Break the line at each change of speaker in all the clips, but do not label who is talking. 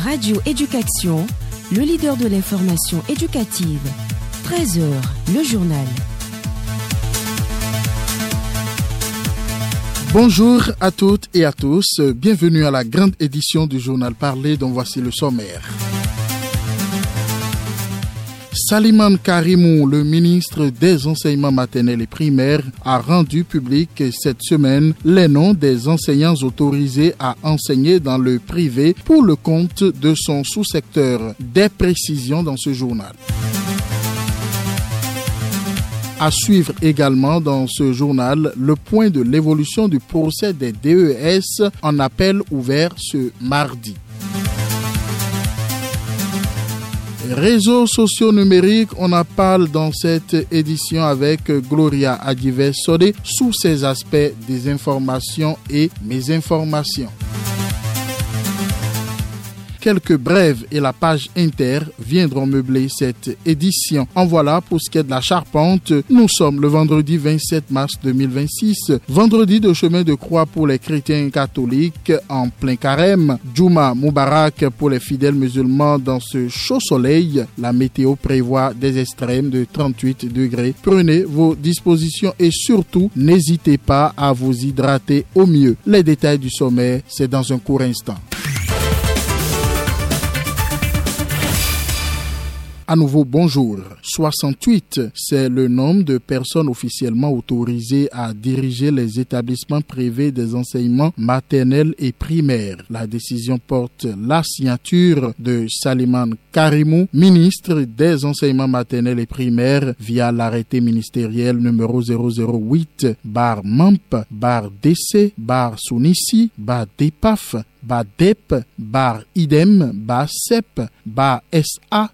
Radio Éducation, le leader de l'information éducative. 13h, le journal.
Bonjour à toutes et à tous, bienvenue à la grande édition du journal parlé dont voici le sommaire. Salimane Karimou, le ministre des enseignements maternels et primaires, a rendu public cette semaine les noms des enseignants autorisés à enseigner dans le privé pour le compte de son sous-secteur. Des précisions dans ce journal. À suivre également dans ce journal le point de l'évolution du procès des DES en appel ouvert ce mardi. Réseaux sociaux numériques, on en parle dans cette édition avec Gloria Adjivé-Sodé sous ses aspects des informations et mésinformations. Quelques brèves et la page inter viendront meubler cette édition. En voilà pour ce qui est de la charpente. Nous sommes le vendredi 27 mars 2026, vendredi de chemin de croix pour les chrétiens catholiques en plein carême. Juma Moubarak pour les fidèles musulmans dans ce chaud soleil. La météo prévoit des extrêmes de 38 degrés. Prenez vos dispositions et surtout, n'hésitez pas à vous hydrater au mieux. Les détails du sommet, c'est dans un court instant. À nouveau, bonjour. 68, c'est le nombre de personnes officiellement autorisées à diriger les établissements privés des enseignements maternels et primaires. La décision porte la signature de Salimane Karimou, ministre des enseignements maternels et primaires, via l'arrêté ministériel numéro 008/MAMP/DC/Sounissi/DEPAF DEP IDEM CEP SA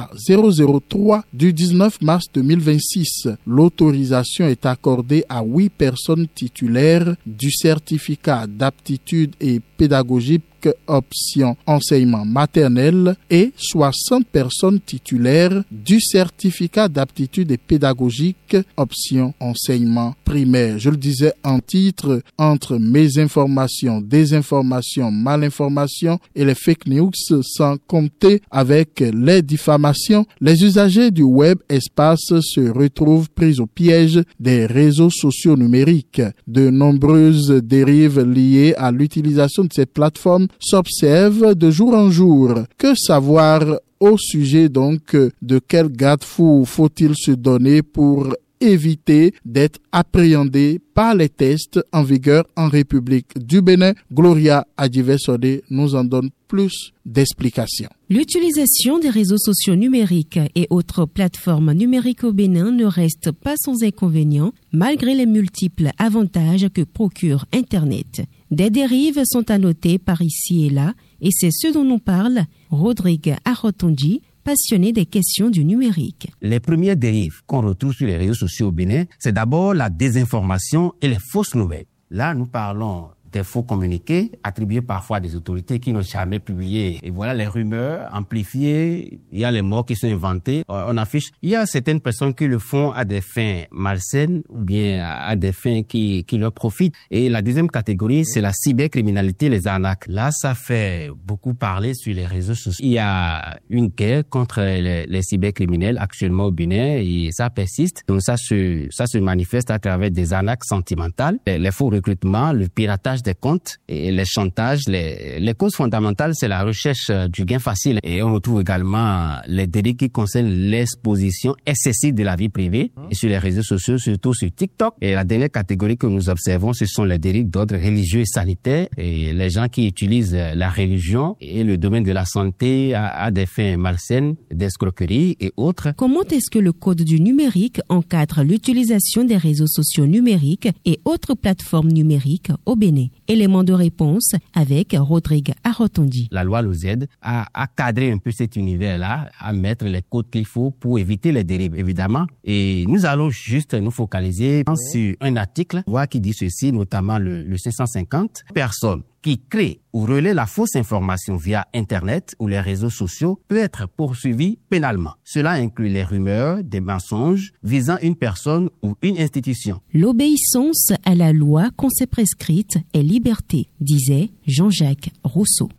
003 du 19 mars 2026. L'autorisation est accordée à 8 personnes titulaires du certificat d'aptitude et pédagogique option enseignement maternel et 60 personnes titulaires du certificat d'aptitude et pédagogique option enseignement primaire. Je le disais en titre, entre mésinformations, désinformations, malinformations et les fake news, sans compter avec les diffamations, les usagers du web espace se retrouvent pris au piège des réseaux sociaux numériques. De nombreuses dérives liées à l'utilisation de ces plateformes s'observent de jour en jour. Que savoir au sujet donc de quel garde-fou faut-il se donner pour éviter d'être appréhendé par les tests en vigueur en République du Bénin? Gloria Adjivé-Sodé nous en donne plus d'explications.
L'utilisation des réseaux sociaux numériques et autres plateformes numériques au Bénin ne reste pas sans inconvénients, malgré les multiples avantages que procure Internet. Des dérives sont à noter par ici et là, et c'est ce dont nous parle Rodrigue Arotondi, passionné des questions du numérique.
Les premières dérives qu'on retrouve sur les réseaux sociaux au Bénin, c'est d'abord la désinformation et les fausses nouvelles. Là, nous parlons des faux communiqués attribués parfois à des autorités qui n'ont jamais publié. Et voilà les rumeurs amplifiées, il y a les morts qui sont inventés, on affiche. Il y a certaines personnes qui le font à des fins malsaines ou bien à des fins qui leur profitent. Et la deuxième catégorie, c'est la cybercriminalité, les arnaques. Là, ça fait beaucoup parler sur les réseaux sociaux. Il y a une guerre contre les cybercriminels actuellement au Bénin et ça persiste. Donc ça se manifeste à travers des arnaques sentimentales, les faux recrutements, le piratage des comptes et les chantages. Les causes fondamentales, c'est la recherche du gain facile. Et on retrouve également les délits qui concernent l'exposition excessive de la vie privée et sur les réseaux sociaux, surtout sur TikTok. Et la dernière catégorie que nous observons, ce sont les délits d'ordre religieux et sanitaire et les gens qui utilisent la religion et le domaine de la santé à des fins malsaines, d'escroquerie et autres.
Comment est-ce que le Code du numérique encadre l'utilisation des réseaux sociaux numériques et autres plateformes numériques au Bénin? Élément de réponse avec Rodrigue Arotondi.
La loi nous aide à cadrer un peu cet univers-là, à mettre les codes qu'il faut pour éviter les dérives, évidemment. Et nous allons juste nous focaliser sur un article qui dit ceci, notamment le 550. Personne qui crée ou relaie la fausse information via Internet ou les réseaux sociaux peut être poursuivi pénalement. Cela inclut les rumeurs, des mensonges visant une personne ou une institution.
L'obéissance à la loi qu'on s'est prescrite est liberté, disait Jean-Jacques Rousseau.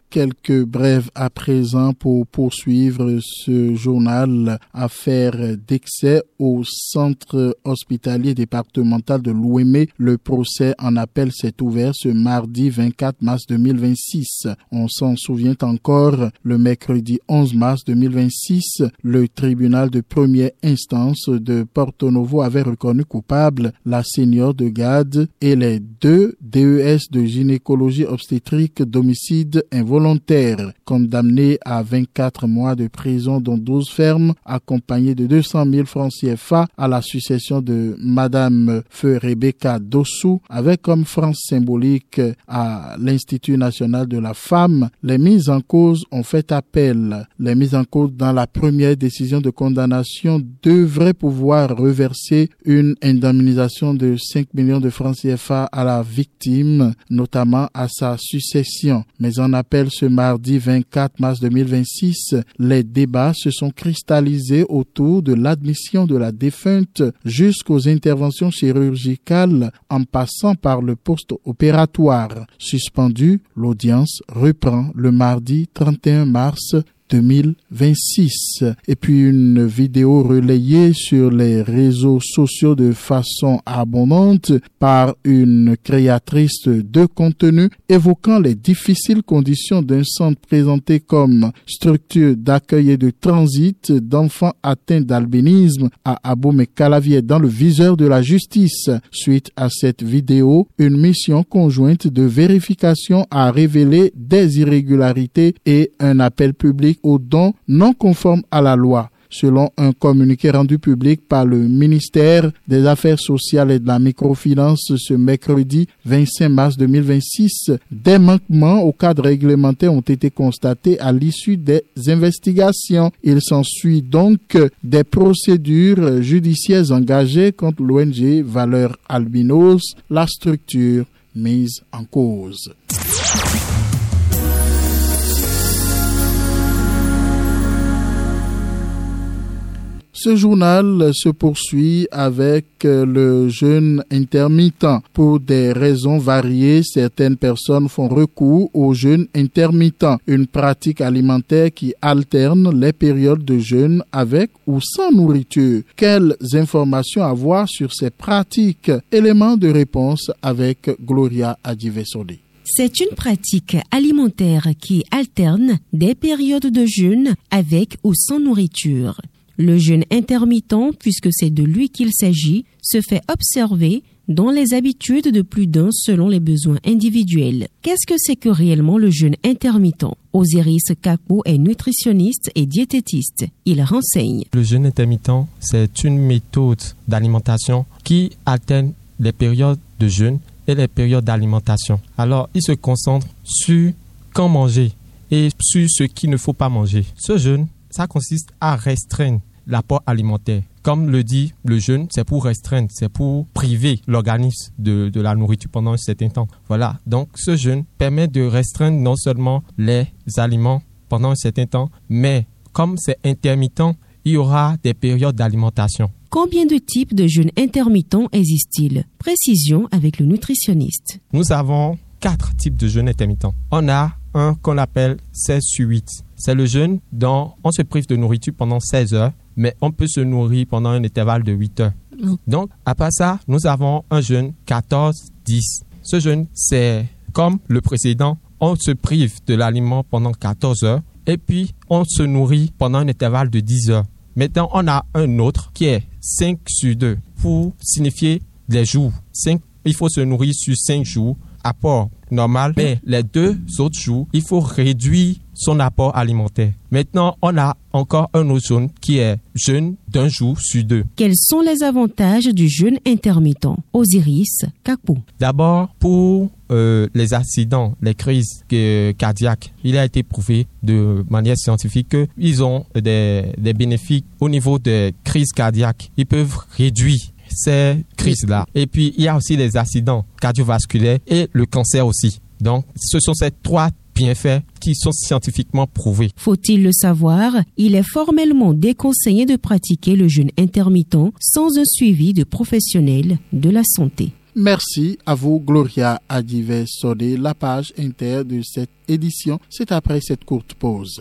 Quelques brèves à présent pour poursuivre ce journal. Affaire d'excès au centre hospitalier départemental de l'Ouémé. Le procès en appel s'est ouvert ce mardi 24 mars 2026. On s'en souvient encore, le mercredi 11 mars 2026, le tribunal de première instance de Porto Novo avait reconnu coupable la senior de Gade et les 2 DES de gynécologie obstétrique d'homicide involontaire, condamnés à 24 mois de prison dont 12 fermes, accompagnés de 200 000 francs CFA à la succession de Madame Feu Rebecca Dossou, avec comme franc symbolique à l'Institut national de la femme. Les mises en cause ont fait appel. Les mises en cause dans la première décision de condamnation devraient pouvoir reverser une indemnisation de 5 millions de francs CFA à la victime, notamment à sa succession. Mais en appel ce mardi 24 mars 2026, les débats se sont cristallisés autour de l'admission de la défunte jusqu'aux interventions chirurgicales en passant par le post-opératoire. Suspendu, l'audience reprend le mardi 31 mars 2026. Et puis une vidéo relayée sur les réseaux sociaux de façon abondante par une créatrice de contenu évoquant les difficiles conditions d'un centre présenté comme structure d'accueil et de transit d'enfants atteints d'albinisme à Abomey-Calavier dans le viseur de la justice. Suite à cette vidéo, une mission conjointe de vérification a révélé des irrégularités et un appel public aux dons non conformes à la loi. Selon un communiqué rendu public par le ministère des Affaires sociales et de la microfinance ce mercredi 25 mars 2026, des manquements au cadre réglementaire ont été constatés à l'issue des investigations. Il s'ensuit donc des procédures judiciaires engagées contre l'ONG Valeurs Albinos, la structure mise en cause. Ce journal se poursuit avec le jeûne intermittent. Pour des raisons variées, certaines personnes font recours au jeûne intermittent, une pratique alimentaire qui alterne les périodes de jeûne avec ou sans nourriture. Quelles informations avoir sur ces pratiques? Éléments de réponse avec Gloria Adjivesoli.
C'est une pratique alimentaire qui alterne des périodes de jeûne avec ou sans nourriture. Le jeûne intermittent, puisque c'est de lui qu'il s'agit, se fait observer dans les habitudes de plus d'un selon les besoins individuels. Qu'est-ce que c'est que réellement le jeûne intermittent? Osiris Kakpo est nutritionniste et diététiste. Il renseigne.
Le jeûne intermittent, c'est une méthode d'alimentation qui alterne les périodes de jeûne et les périodes d'alimentation. Alors, il se concentre sur quand manger et sur ce qu'il ne faut pas manger. Ce jeûne, ça consiste à restreindre l'apport alimentaire. Comme le dit le jeûne, c'est pour restreindre, c'est pour priver l'organisme de la nourriture pendant un certain temps. Voilà, donc ce jeûne permet de restreindre non seulement les aliments pendant un certain temps, mais comme c'est intermittent, il y aura des périodes d'alimentation.
Combien de types de jeûne intermittent existent-ils? Précision avec le nutritionniste.
Nous avons 4 types de jeûne intermittent. On a un qu'on appelle 16/8. C'est le jeûne dont on se prive de nourriture pendant 16 heures, mais on peut se nourrir pendant un intervalle de 8 heures. Donc, à part ça, nous avons un jeûne 14/10. Ce jeûne, c'est comme le précédent, on se prive de l'aliment pendant 14 heures et puis on se nourrit pendant un intervalle de 10 heures. Maintenant, on a un autre qui est 5/2 pour signifier les jours. Il faut se nourrir sur 5 jours, apport normal, mais les 2 autres jours, il faut réduire son apport alimentaire. Maintenant, on a encore un autre jeûne qui est jeûne d'un jour sur 2.
Quels sont les avantages du jeûne intermittent? Osiris Kakpo.
D'abord, pour les accidents, les crises cardiaques, il a été prouvé de manière scientifique qu'ils ont des bénéfices au niveau des crises cardiaques. Ils peuvent réduire ces crises-là. Et puis, il y a aussi les accidents cardiovasculaires et le cancer aussi. Donc, ce sont ces 3 bienfaits qui sont scientifiquement prouvés.
Faut-il le savoir, il est formellement déconseillé de pratiquer le jeûne intermittent sans un suivi de professionnels de la santé.
Merci à vous, Gloria Adive-Sodé. La page inter de cette édition, c'est après cette courte pause.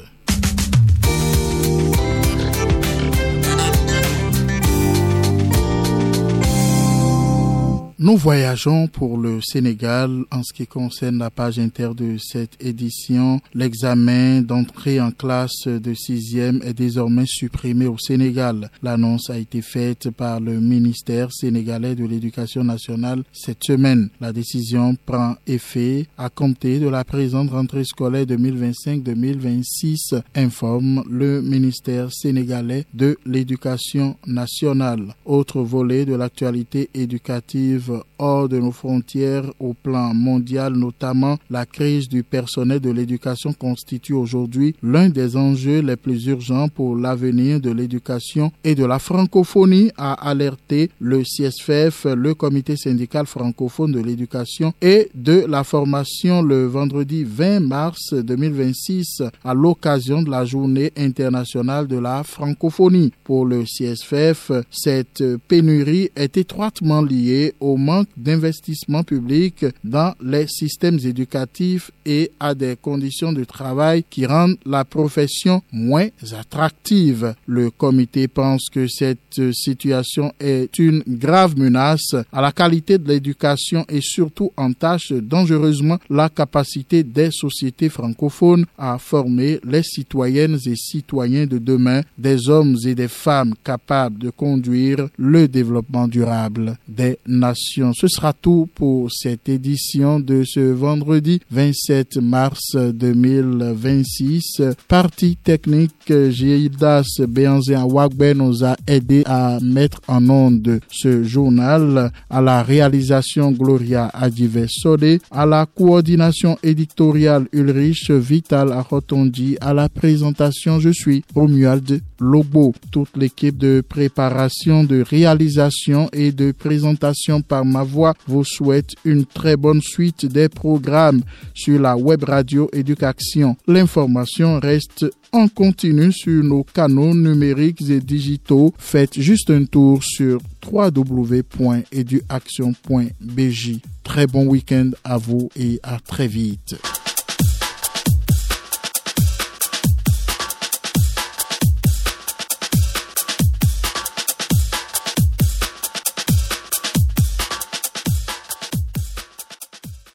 Nous voyageons pour le Sénégal en ce qui concerne la page inter de cette édition. L'examen d'entrée en classe de 6e est désormais supprimé au Sénégal. L'annonce a été faite par le ministère sénégalais de l'Éducation nationale cette semaine. La décision prend effet à compter de la présente rentrée scolaire 2025-2026, informe le ministère sénégalais de l'Éducation nationale. Autre volet de l'actualité éducative hors de nos frontières au plan mondial, notamment la crise du personnel de l'éducation constitue aujourd'hui l'un des enjeux les plus urgents pour l'avenir de l'éducation et de la francophonie, a alerté le CSFF, le comité syndical francophone de l'éducation et de la formation, le vendredi 20 mars 2026 à l'occasion de la journée internationale de la francophonie. Pour le CSFF, cette pénurie est étroitement liée au manque d'investissement public dans les systèmes éducatifs et à des conditions de travail qui rendent la profession moins attractive. Le comité pense que cette situation est une grave menace à la qualité de l'éducation et surtout entache dangereusement la capacité des sociétés francophones à former les citoyennes et citoyens de demain, des hommes et des femmes capables de conduire le développement durable des nations. Ce sera tout pour cette édition de ce vendredi 27 mars 2026. Partie technique, Gildas Béanzé Awagbe nous a aidé à mettre en onde ce journal. À la réalisation, Gloria Adive-Sodé. À la coordination éditoriale, Ulrich Vital Arotondi. À la présentation, je suis Romuald Lobo. Toute l'équipe de préparation, de réalisation et de présentation par ma voix vous souhaite une très bonne suite des programmes sur la web radio Éducation. L'information reste en continu sur nos canaux numériques et digitaux. Faites juste un tour sur www.education.bj. Très bon week-end à vous et à très vite.